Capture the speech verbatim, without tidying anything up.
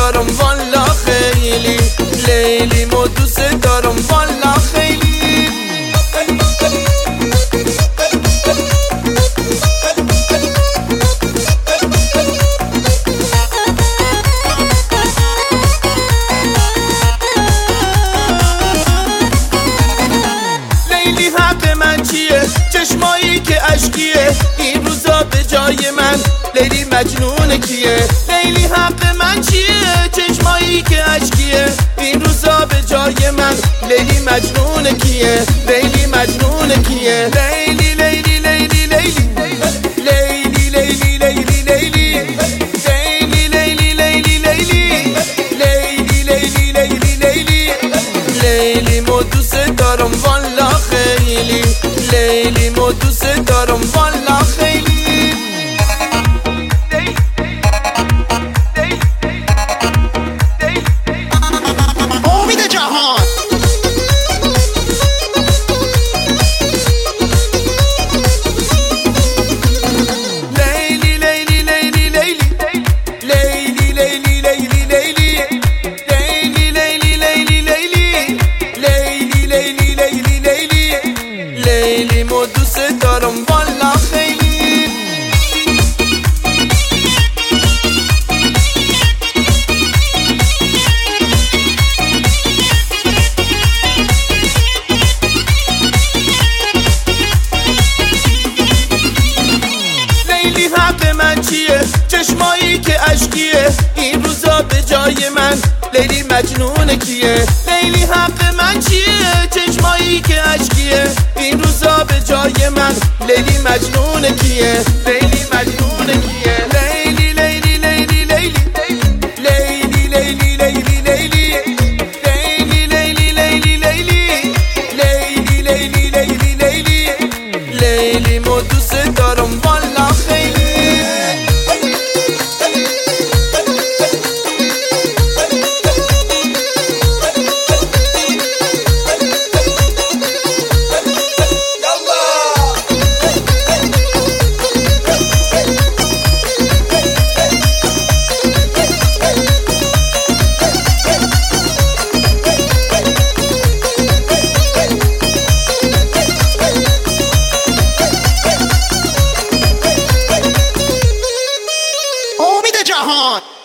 دارم والا خیلی، لیلی مو دوست دارم والا خیلی. لیلی حق من چیه؟ چشمایی که اشکیه این روزا به جای من، لیلی مجنون کیه؟ لیلی حق من چیه؟ چشمایی که اشکیه این روزا به جای من، لیلی مجنون کیه؟ لیلی مجنون کیه؟ لیلی لیلی لیلی لیلی لیلی لیلی لیلی لیلی لیلی لیلی لیلی لیلی لیلی لیلی لیلی لیلی مو دوست دارم والا خیلی، لیلی مو دوست دارم والا خیلی. امید جهان لیلی لیلی لیلی لیلی لیلی لیلی لیلی لیلی لیلی لیلی لیلی لیلی لیلی لیلی لیلی لیلی لیلی مو دوست دارم والا خیلی. لیلی حق من چیه؟ چشمایی که اشکیه این روزا به جای من، لیلی مجنون کیه؟ لیلی حق من چیه؟ چشمایی که اشکیه این روزا به جای من، لیلی مجنون کیه؟ لیلی مجنون کیه؟ لیلی لیلی لیلی لیلی لیلی لیلی لیلی لیلی لیلی لیلی لیلی لیلی لیلی لیلی لیلی لیلی مو دوست دارم والا خیلی. امید جهان